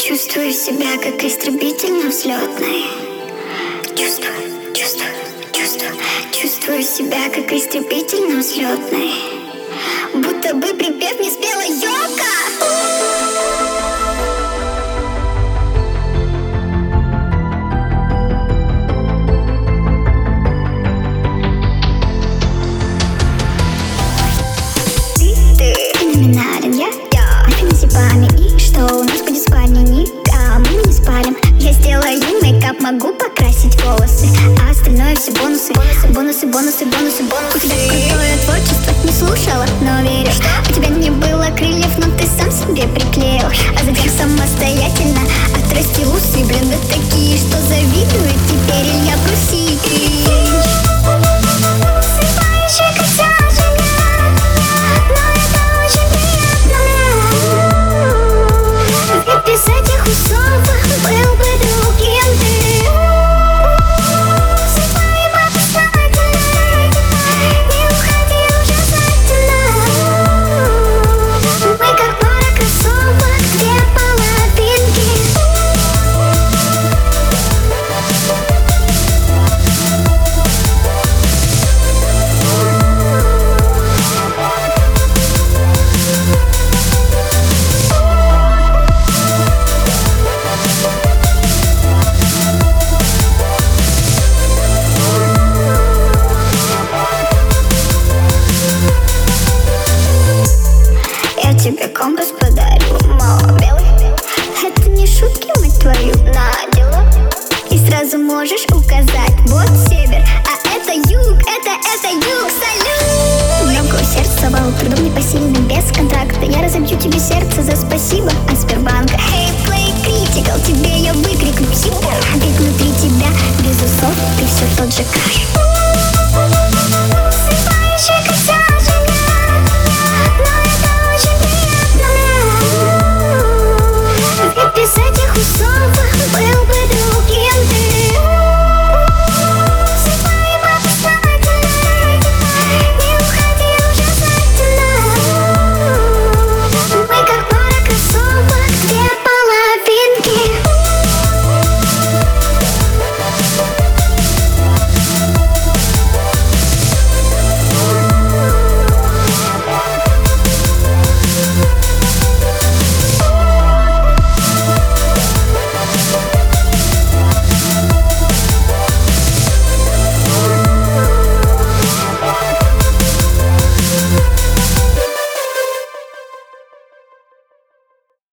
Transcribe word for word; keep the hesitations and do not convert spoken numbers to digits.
Чувствую себя как истребитель на взлетной. Чувствую, чувствую, чувствую. Чувствую себя как истребитель на взлетной. Будто бы припев не спела Йока. Феноменален я, я на феназепаме. И что у нас будет в спальне? Никому мы не спалим. Я сделаю мейкап, могу покрасить волосы, а остальное все бонусы. Бонусы, бонусы, бонусы, бонусы. У тебя крутое творчество, не слушала, но верю. У тебя не было крыльев, но ты сам себе приклеил. А затем самостоятельно отрастил усы. Блин, да такие, что завидуют теперь Илья Прусикич. Без этих усов был бы другим ты. Сыпай подсознательно, не уходи уже знательно. Мы как пара кроссовок, две половинки. Тебе компас подарю, мало белый. Это не шутки, мать твою, на дело. И сразу можешь указать, вот север, а это юг, это, это юг, салют. Много усердствовал, трудом непосильным, без контракта. Я разобью тебе сердце за спасибо от Сбербанка. Hey, play critical, тебе я выкрикну супер. Ведь внутри тебя, без усов, ты все тот же каш.